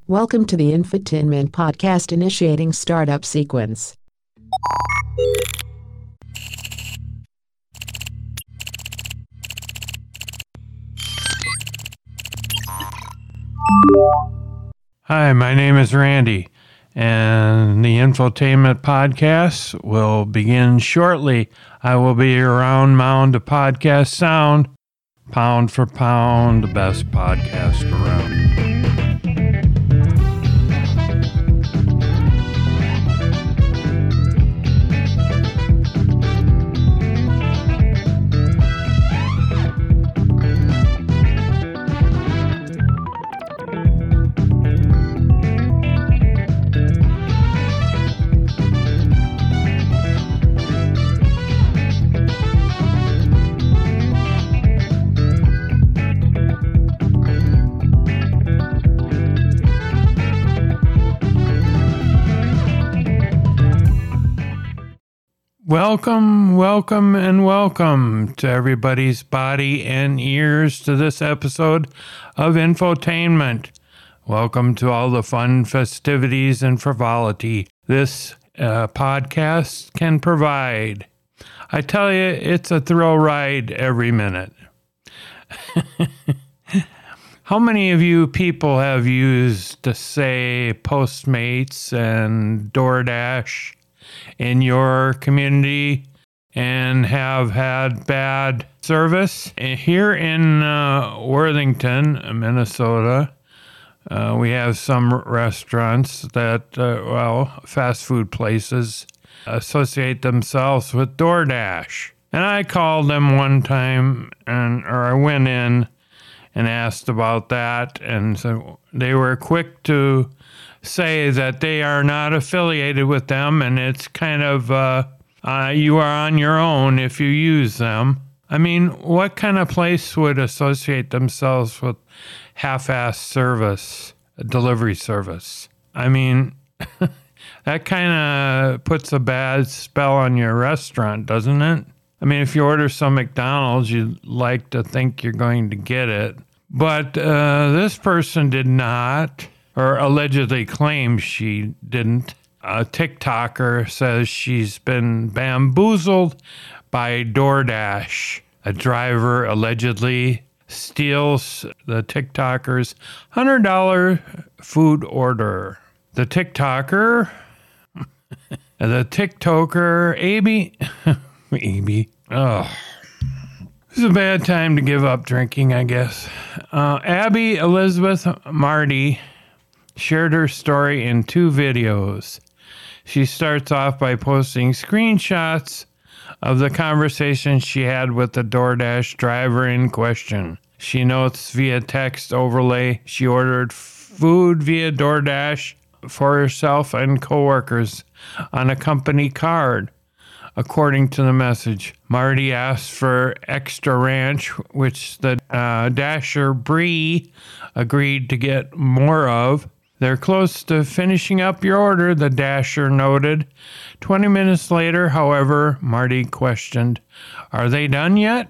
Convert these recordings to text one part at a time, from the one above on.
Welcome to the Infotainment Podcast initiating startup sequence. Hi, my name is Randy, and the Infotainment Podcast will begin shortly. I will be your round mound of podcast sound, pound for pound, the best podcast around. Welcome to everybody's body and ears to this episode of Infotainment. Welcome to all the fun festivities and frivolity this podcast can provide. I tell you, it's a thrill ride every minute. How many of you people have used, say, Postmates and DoorDash in your community and have had bad service? Here in Worthington, Minnesota, we have some restaurants that, fast food places associate themselves with DoorDash. And I called them one time, or I went in and asked about that, and so they were quick to say that they are not affiliated with them, and it's kind of you are on your own if you use them. I mean, what kind of place would associate themselves with half-assed service, delivery service? I mean, that kind of puts a bad spell on your restaurant, doesn't it? I mean, if you order some McDonald's, you'd like to think you're going to get it. But this person did not, or allegedly claims she didn't. A TikToker says she's been bamboozled by DoorDash. A driver allegedly steals the TikToker's $100 food order. The TikToker, Abby, this is a bad time to give up drinking, I guess. Abby Elizabeth Marty shared her story in 2 videos. She starts off by posting screenshots of the conversation she had with the DoorDash driver in question. She notes via text overlay she ordered food via DoorDash for herself and coworkers on a company card. According to the message, Marty asked for extra ranch, which the Dasher Bree agreed to get more of. They're close to finishing up your order, the Dasher noted. 20 minutes later, however, Marty questioned, "Are they done yet?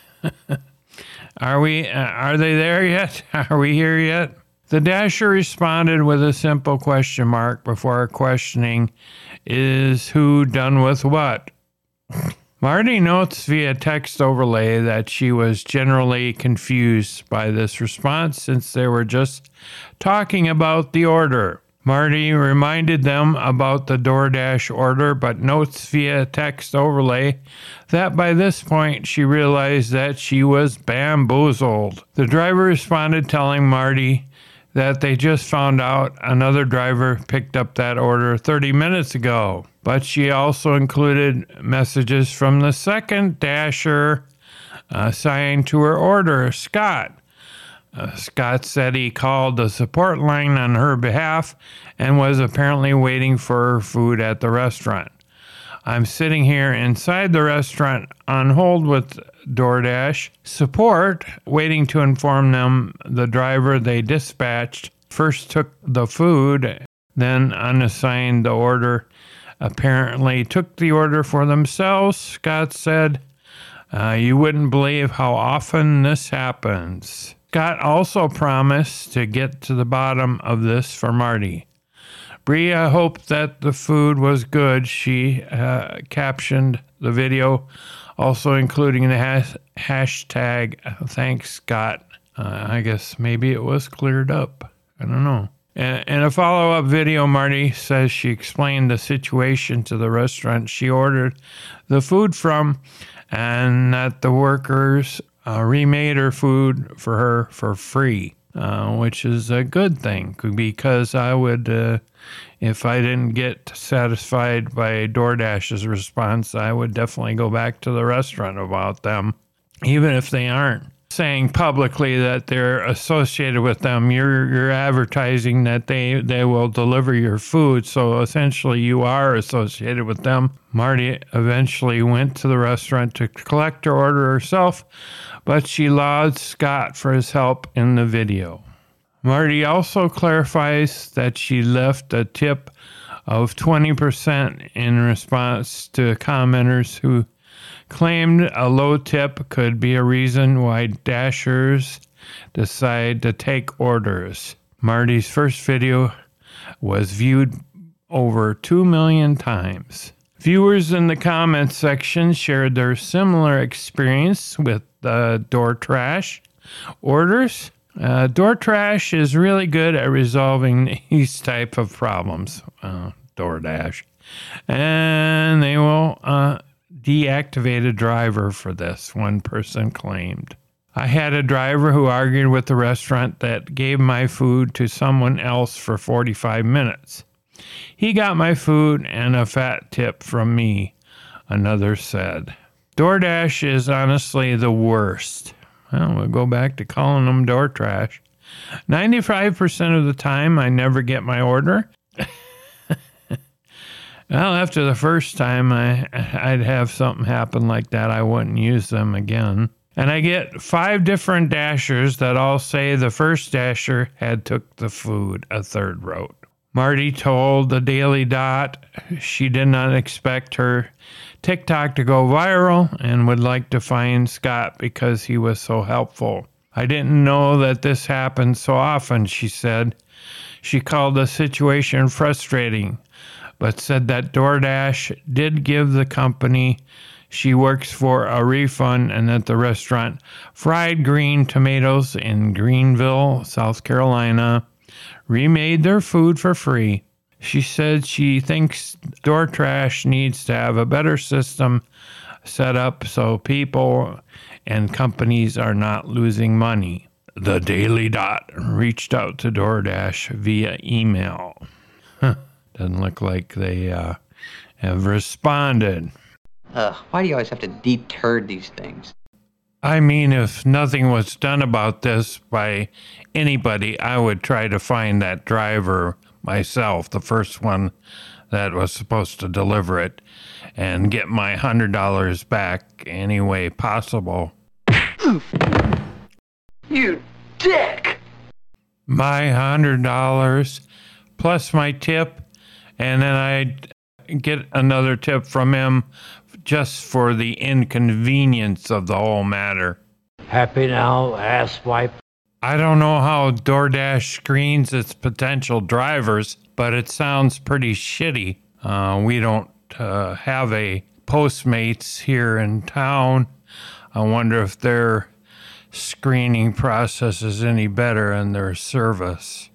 Are they there yet? Are we here yet?" The Dasher responded with a simple question mark before questioning, "Is who done with what?" Marty notes via text overlay that she was generally confused by this response since they were just talking about the order. Marty reminded them about the DoorDash order, but notes via text overlay that by this point she realized that she was bamboozled. The driver responded telling Marty that they just found out another driver picked up that order 30 minutes ago. But she also included messages from the second Dasher assigned to her order, Scott. Scott said he called the support line on her behalf and was apparently waiting for her food at the restaurant. "I'm sitting here inside the restaurant on hold with DoorDash support, waiting to inform them the driver they dispatched first took the food, then unassigned the order. Apparently took the order for themselves," Scott said. You wouldn't believe how often this happens. Scott also promised to get to the bottom of this for Marty. Bria hoped that the food was good. She captioned the video, also including the hashtag, thanks, Scott. I guess maybe it was cleared up. I don't know. In a follow-up video, Marty says she explained the situation to the restaurant she ordered the food from, and that the workers remade her food for her for free, which is a good thing, because I would, if I didn't get satisfied by DoorDash's response, I would definitely go back to the restaurant about them, even if they aren't saying publicly that they're associated with them. You're advertising that they will deliver your food, so essentially you are associated with them. Marty eventually went to the restaurant to collect her order herself, but she lauded Scott for his help in the video. Marty also clarifies that she left a tip of 20% in response to commenters who claimed a low tip could be a reason why Dashers decide to take orders. Marty's first video was viewed over 2 million times. Viewers in the comments section shared their similar experience with DoorTrash orders. DoorTrash is really good at resolving these type of problems, DoorDash, and they will deactivate a driver for this, one person claimed. I had a driver who argued with the restaurant that gave my food to someone else for 45 minutes. He got my food and a fat tip from me, another said. DoorDash is honestly the worst. Well, we'll go back to calling them DoorTrash. 95% of the time, I never get my order. Well, after the first time, I'd have something happen like that. I wouldn't use them again. And I get 5 different Dashers that all say the first Dasher had took the food, a third wrote. Marty told the Daily Dot she did not expect her TikTok to go viral and would like to find Scott because he was so helpful. I didn't know that this happened so often, she said. She called the situation frustrating, but said that DoorDash did give the company she works for a refund and that the restaurant Fried Green Tomatoes in Greenville, South Carolina, remade their food for free. She said she thinks DoorTrash needs to have a better system set up so people and companies are not losing money. The Daily Dot reached out to DoorDash via email. Doesn't look like they have responded. Why do you always have to deep turd these things? I mean, if nothing was done about this by anybody, I would try to find that driver myself, the first one that was supposed to deliver it, and get my $100 back any way possible. You dick! My $100 plus my tip, and then I'd get another tip from him just for the inconvenience of the whole matter. Happy now, asswipe? I don't know how DoorDash screens its potential drivers, but it sounds pretty shitty. We don't have a Postmates here in town. I wonder if their screening process is any better in their service.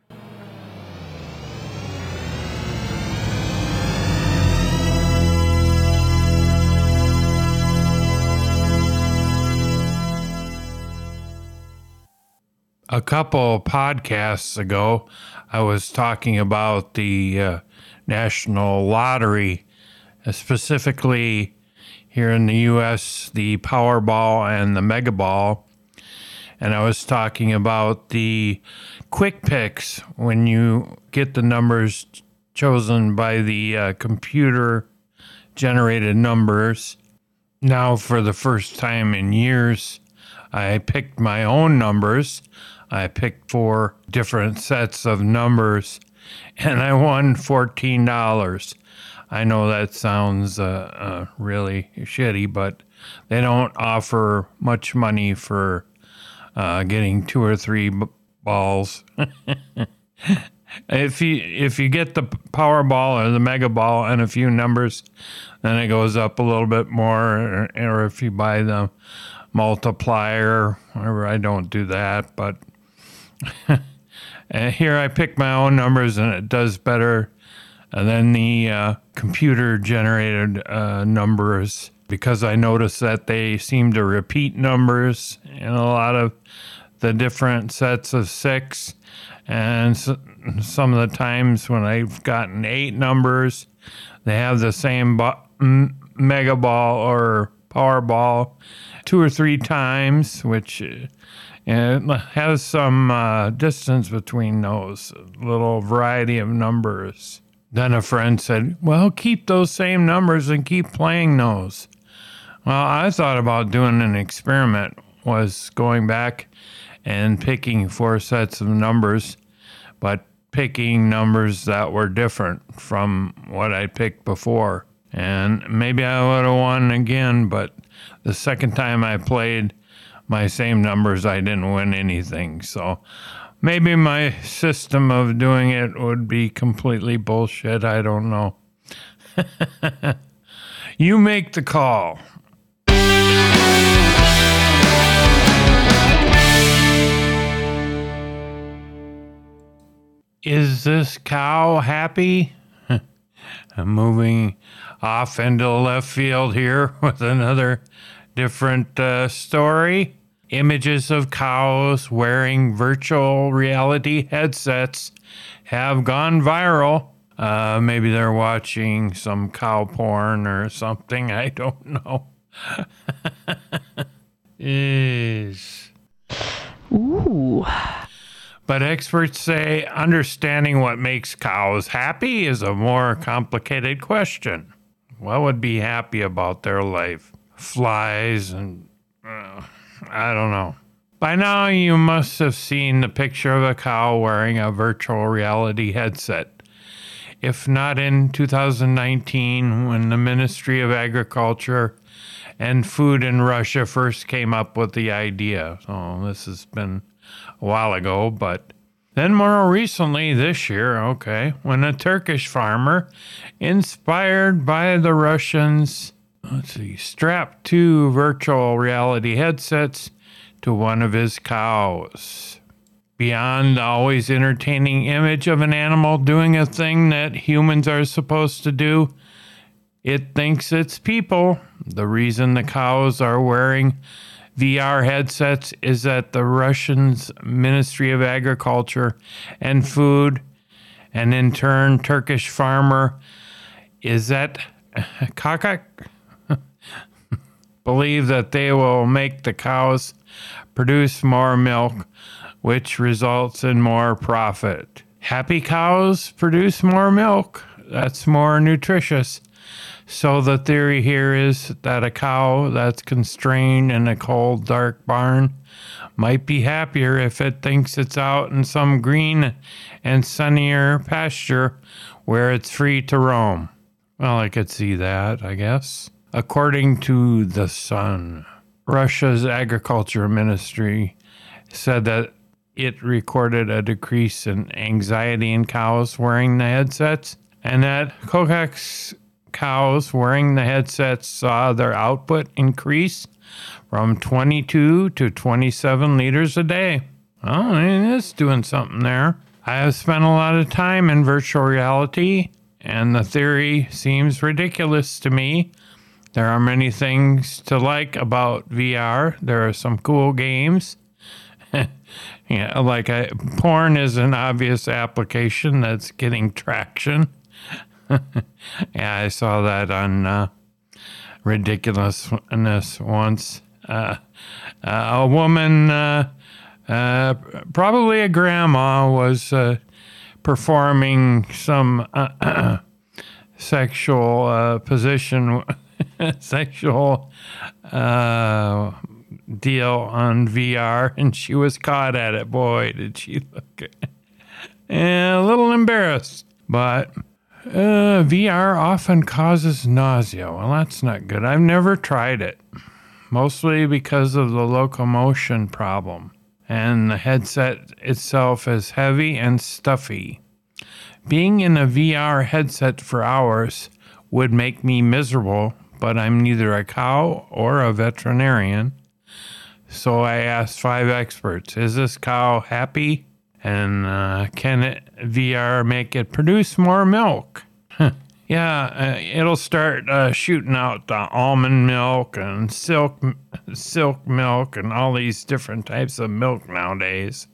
A couple podcasts ago, I was talking about the National Lottery, specifically here in the U.S., the Powerball and the Mega Ball. And I was talking about the quick picks when you get the numbers chosen by the computer-generated numbers. Now, for the first time in years, I picked my own numbers. I picked 4 different sets of numbers, and I won $14. I know that sounds really shitty, but they don't offer much money for getting 2 or 3 balls. If you get the Powerball or the Mega Ball and a few numbers, then it goes up a little bit more. Or if you buy the multiplier, whatever, I don't do that. But here I pick my own numbers, and it does better than the computer-generated numbers, because I notice that they seem to repeat numbers in a lot of the different sets of 6. And some of the times when I've gotten 8 numbers, they have the same Mega Ball or Powerball 2 or 3 times, which has some distance between those, little variety of numbers. Then a friend said, well, keep those same numbers and keep playing those. Well, I thought about doing an experiment, was going back and picking 4 sets of numbers, but picking numbers that were different from what I picked before. And maybe I would have won again, but the second time I played my same numbers, I didn't win anything. So maybe my system of doing it would be completely bullshit. I don't know. You make the call. Is this cow happy? I'm moving off into left field here with another different story. Images of cows wearing virtual reality headsets have gone viral. Maybe they're watching some cow porn or something. I don't know. Ooh. But experts say understanding what makes cows happy is a more complicated question. What would be happy about their life? Flies and I don't know. By now you must have seen the picture of a cow wearing a virtual reality headset. If not in 2019, when the Ministry of Agriculture and Food in Russia first came up with the idea. So this has been a while ago, but then more recently this year, when a Turkish farmer, inspired by the Russians, strapped 2 virtual reality headsets to one of his cows. Beyond the always entertaining image of an animal doing a thing that humans are supposed to do, it thinks it's people. The reason the cows are wearing VR headsets is that the Russians' Ministry of Agriculture and Food, and in turn Turkish farmer Izzet Kakak, believe that they will make the cows produce more milk, which results in more profit. Happy cows produce more milk. That's more nutritious. So the theory here is that a cow that's constrained in a cold, dark barn might be happier if it thinks it's out in some green and sunnier pasture where it's free to roam. Well, I could see that, I guess. According to The Sun, Russia's agriculture ministry said that it recorded a decrease in anxiety in cows wearing the headsets, and that Kokak's cows wearing the headsets saw their output increase from 22 to 27 liters a day. Oh, it is doing something there. I have spent a lot of time in virtual reality, and the theory seems ridiculous to me. There are many things to like about VR. There are some cool games. Porn is an obvious application that's getting traction. Yeah, I saw that on Ridiculousness once. A woman, probably a grandma, was performing some sexual position, sexual deal on VR, and she was caught at it. Boy, did she look a little embarrassed. But VR often causes nausea. Well, that's not good. I've never tried it, mostly because of the locomotion problem. and the headset itself is heavy and stuffy. Being in a VR headset for hours would make me miserable, but I'm neither a cow or a veterinarian. So I asked 5 experts, is this cow happy? And can VR make it produce more milk? Yeah, it'll start shooting out almond milk and silk milk and all these different types of milk nowadays.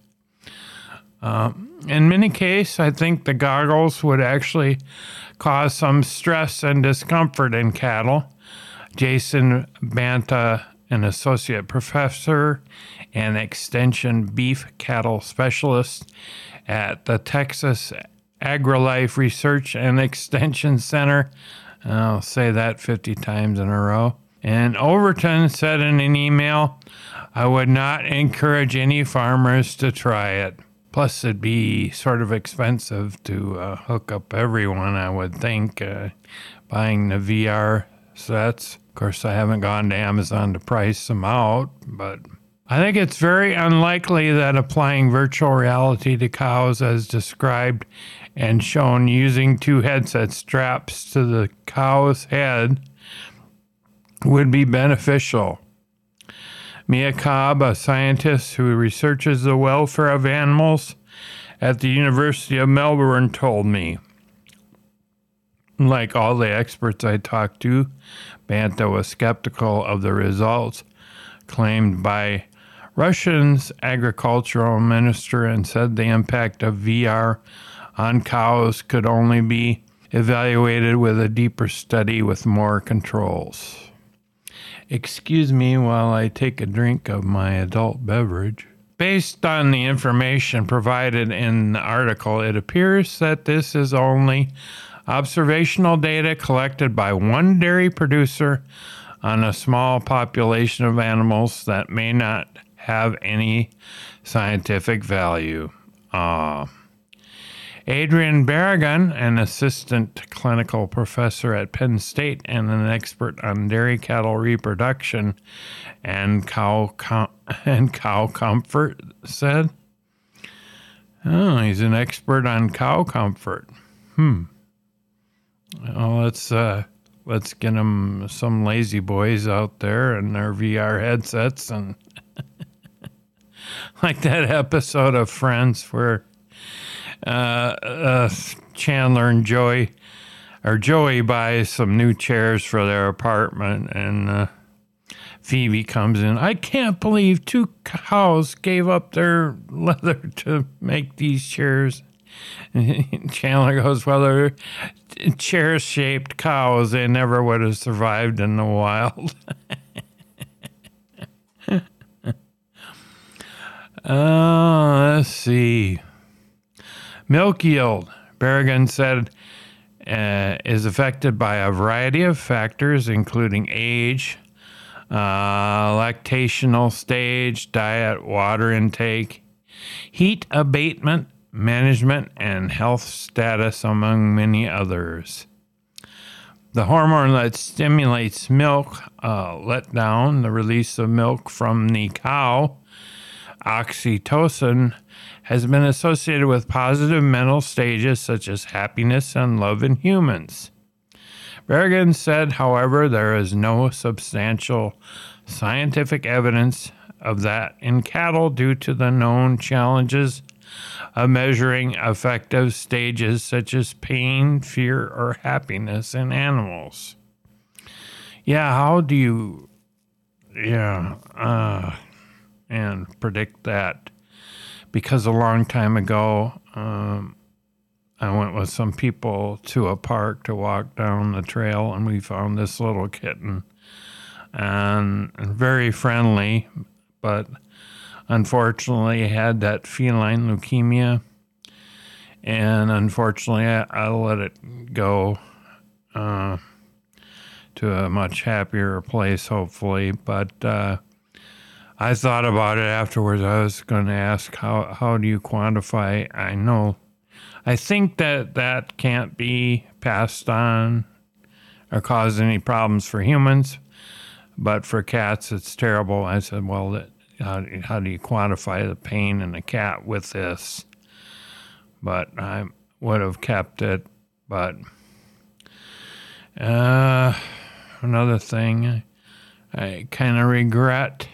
In many cases, I think the goggles would actually cause some stress and discomfort in cattle. Jason Banta, an associate professor and extension beef cattle specialist at the Texas AgriLife Research and Extension Center. I'll say that 50 times in a row. And Overton said in an email, I would not encourage any farmers to try it. Plus, it'd be sort of expensive to hook up everyone, I would think, buying the VR sets. Of course, I haven't gone to Amazon to price them out, but I think it's very unlikely that applying virtual reality to cows as described and shown using 2 headset straps to the cow's head would be beneficial. Mia Cobb, a scientist who researches the welfare of animals at the University of Melbourne, told me. Like all the experts I talked to, Banta was skeptical of the results claimed by Russia's agricultural minister and said the impact of VR on cows could only be evaluated with a deeper study with more controls. Excuse me while I take a drink of my adult beverage. Based on the information provided in the article, it appears that this is only observational data collected by one dairy producer on a small population of animals that may not have any scientific value. Adrian Barragan, an assistant clinical professor at Penn State and an expert on dairy cattle reproduction and cow comfort, said, "Oh, he's an expert on cow comfort. Well, let's get him some lazy boys out there in their VR headsets and like that episode of Friends where Chandler and Joey buys some new chairs for their apartment, and Phoebe comes in. I can't believe 2 cows gave up their leather to make these chairs. And Chandler goes, well, they're chair-shaped cows. They never would have survived in the wild. Let's see. Milk yield, Barragan said, is affected by a variety of factors, including age, lactational stage, diet, water intake, heat abatement, management, and health status, among many others. The hormone that stimulates milk letdown, the release of milk from the cow, oxytocin, has been associated with positive mental stages such as happiness and love in humans. Barragan said, however, there is no substantial scientific evidence of that in cattle due to the known challenges of measuring affective stages such as pain, fear, or happiness in animals. Yeah, how do you, and predict that? Because a long time ago, I went with some people to a park to walk down the trail, and we found this little kitten, and very friendly, but unfortunately had that feline leukemia, and unfortunately I let it go to a much happier place, hopefully, but I thought about it afterwards. I was going to ask, how do you quantify? I think that can't be passed on or cause any problems for humans, but for cats, it's terrible. I said, well, how do you quantify the pain in a cat with this? But I would have kept it. But another thing I kind of regret.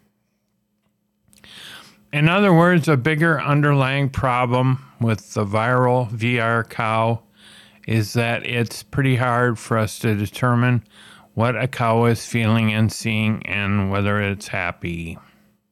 In other words, a bigger underlying problem with the viral VR cow is that it's pretty hard for us to determine what a cow is feeling and seeing and whether it's happy.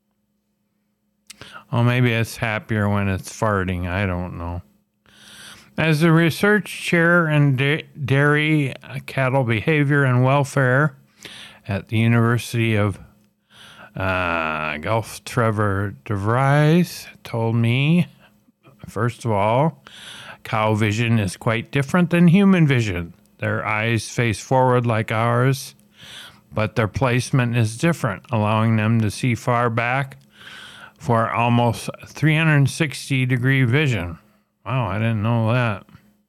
Oh, maybe it's happier when it's farting. I don't know. As a research chair in dairy, cattle behavior and welfare at the University of Guelph, Trevor DeVries told me, first of all, cow vision is quite different than human vision. Their eyes face forward like ours, but their placement is different, allowing them to see far back for almost 360-degree vision. Wow, I didn't know that.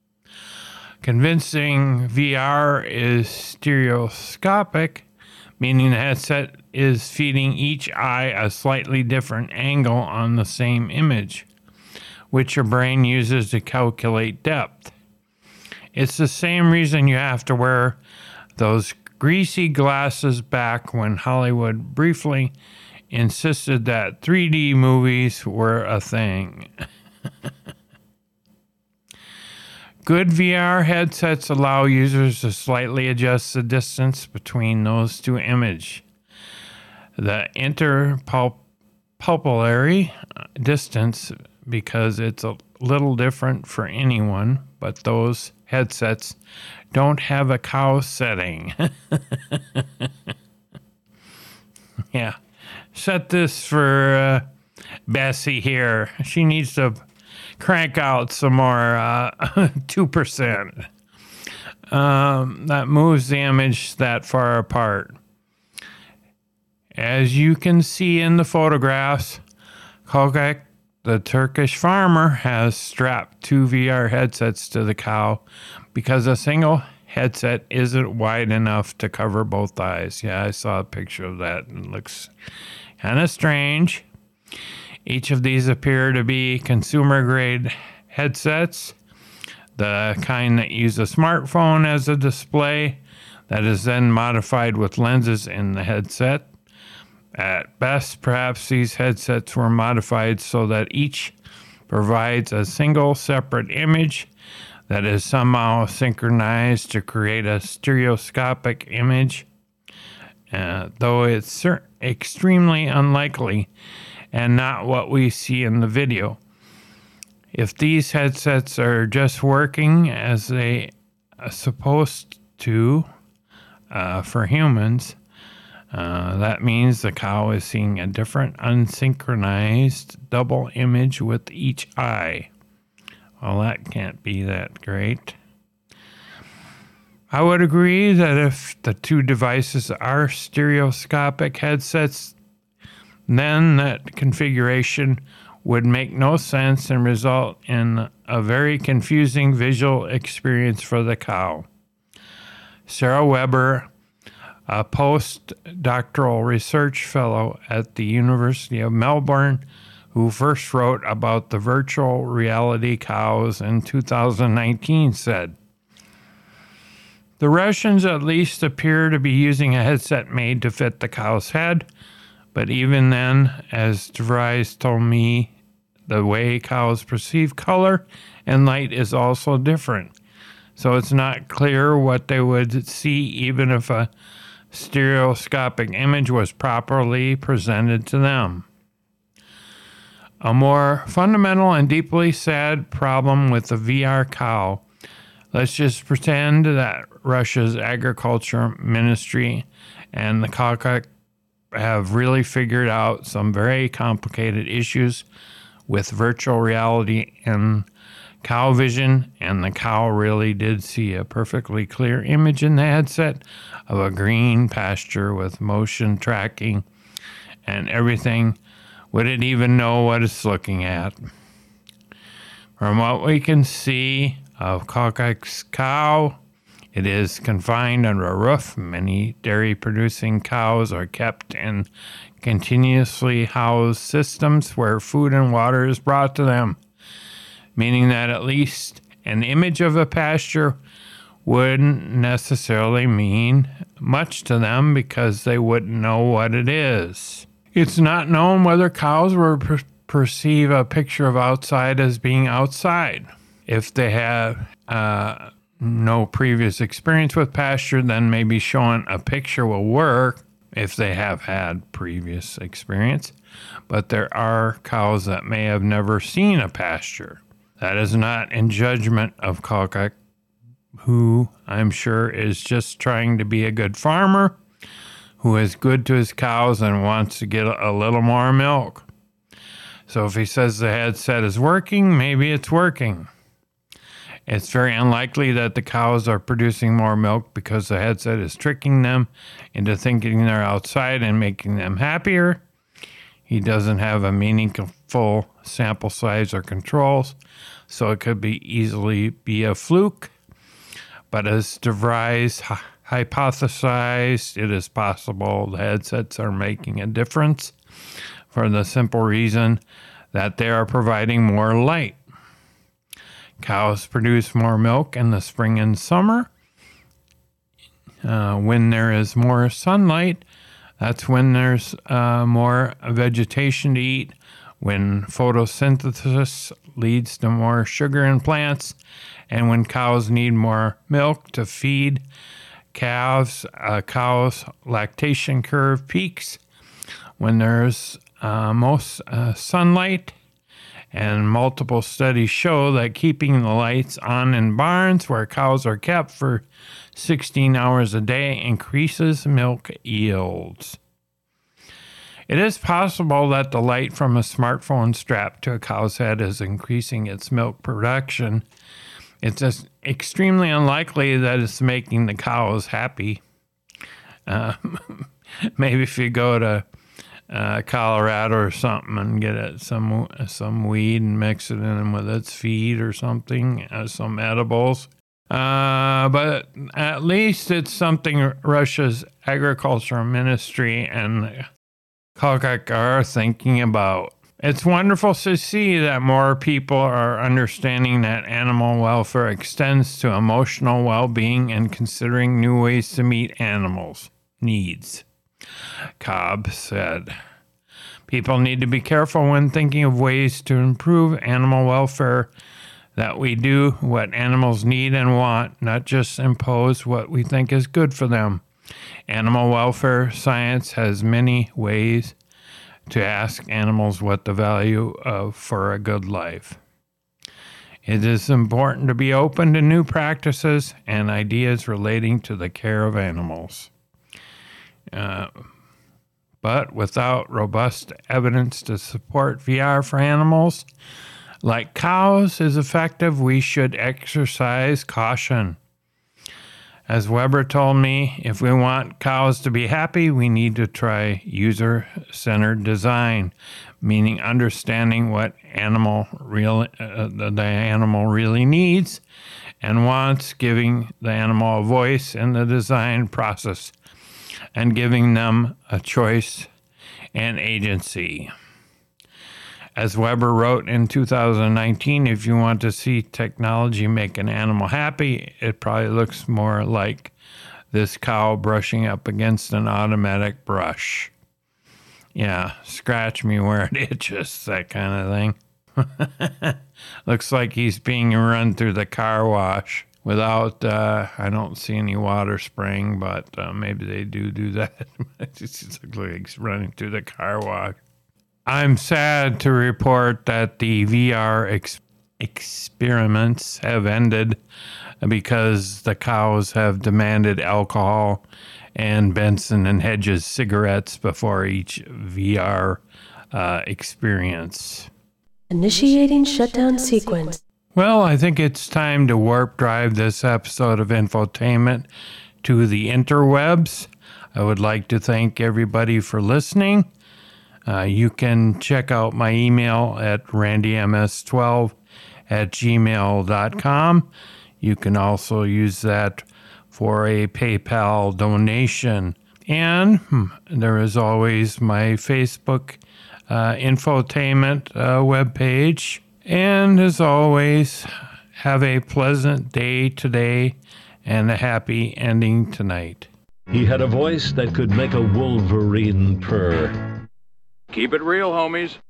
Convincing VR is stereoscopic, meaning the headset is feeding each eye a slightly different angle on the same image, which your brain uses to calculate depth. It's the same reason you have to wear those greasy glasses back when Hollywood briefly insisted that 3D movies were a thing. Good VR headsets allow users to slightly adjust the distance between those two images. The interpupillary distance, because it's a little different for anyone, but those headsets don't have a cow setting. Yeah. Set this for Bessie here. She needs to crank out some more 2%. That moves the image that far apart. As you can see in the photographs, Kokek, the Turkish farmer, has strapped 2 VR headsets to the cow because a single headset isn't wide enough to cover both eyes. Yeah, I saw a picture of that. It looks kind of strange. Each of these appear to be consumer-grade headsets, the kind that use a smartphone as a display that is then modified with lenses in the headset. At best, perhaps these headsets were modified so that each provides a single separate image that is somehow synchronized to create a stereoscopic image, though it's extremely unlikely and not what we see in the video. If these headsets are just working as they are supposed to for humans, that means the cow is seeing a different unsynchronized double image with each eye. Well, that can't be that great. I would agree that if the two devices are stereoscopic headsets, then that configuration would make no sense and result in a very confusing visual experience for the cow. Sarah Weber, a postdoctoral research fellow at the University of Melbourne, who first wrote about the virtual reality cows in 2019, said, "The Russians at least appear to be using a headset made to fit the cow's head, but even then, as DeVries told me, the way cows perceive color and light is also different. So it's not clear what they would see even if a stereoscopic image was properly presented to them." A more fundamental and deeply sad problem with the VR cow. Let's just pretend that Russia's agriculture ministry and the Kokek have really figured out some very complicated issues with virtual reality and cow vision, and the cow really did see a perfectly clear image in the headset of a green pasture with motion tracking and everything. Would it even know what it's looking at? From what we can see of Kokek's cow, it is confined under a roof. Many dairy-producing cows are kept in continuously housed systems where food and water is brought to them, meaning that at least an image of a pasture wouldn't necessarily mean much to them because they wouldn't know what it is. It's not known whether cows will perceive a picture of outside as being outside. If they have no previous experience with pasture, then maybe showing a picture will work if they have had previous experience. But there are cows that may have never seen a pasture. That is not in judgment of Kalkak, who I'm sure is just trying to be a good farmer, who is good to his cows and wants to get a little more milk. So if he says the headset is working, maybe it's working. It's very unlikely that the cows are producing more milk because the headset is tricking them into thinking they're outside and making them happier. He doesn't have a meaningful sample size or controls, so it could easily be a fluke. But as DeVries hypothesized, it is possible the headsets are making a difference for the simple reason that they are providing more light. Cows produce more milk in the spring and summer. When there is more sunlight, that's when there's more vegetation to eat. When photosynthesis leads to more sugar in plants, and when cows need more milk to feed calves, cows' lactation curve peaks when there's most sunlight. And multiple studies show that keeping the lights on in barns where cows are kept for 16 hours a day increases milk yields. It is possible that the light from a smartphone strapped to a cow's head is increasing its milk production. It's just extremely unlikely that it's making the cows happy. Maybe if you go to Colorado or something and get some weed and mix it in with its feed or something, some edibles. But at least it's something Russia's agricultural ministry and Kalkak are thinking about. It's wonderful to see that more people are understanding that animal welfare extends to emotional well-being and considering new ways to meet animals' needs. Cobb said, "People need to be careful when thinking of ways to improve animal welfare, that we do what animals need and want, not just impose what we think is good for them. Animal welfare science has many ways to ask animals what the value of for a good life. It is important to be open to new practices and ideas relating to the care of animals. But without robust evidence to support VR for animals like cows is effective, we should exercise caution. As Weber told me, if we want cows to be happy, we need to try user-centered design, meaning understanding what the animal really needs and wants, giving the animal a voice in the design process, and giving them a choice and agency." As Weber wrote in 2019, if you want to see technology make an animal happy, it probably looks more like this cow brushing up against an automatic brush. Yeah, scratch me where it itches, that kind of thing. Looks like he's being run through the car wash without, I don't see any water spraying, but maybe they do that. It just looks like he's running through the car wash. I'm sad to report that the VR experiments have ended because the cows have demanded alcohol and Benson and Hedges cigarettes before each VR experience. Initiating shutdown sequence. Well, I think it's time to warp drive this episode of Infotainment to the interwebs. I would like to thank everybody for listening. You can check out my email at randyms12@gmail.com. You can also use that for a PayPal donation. And there is always my Facebook infotainment webpage. And as always, have a pleasant day today and a happy ending tonight. He had a voice that could make a wolverine purr. Keep it real, homies.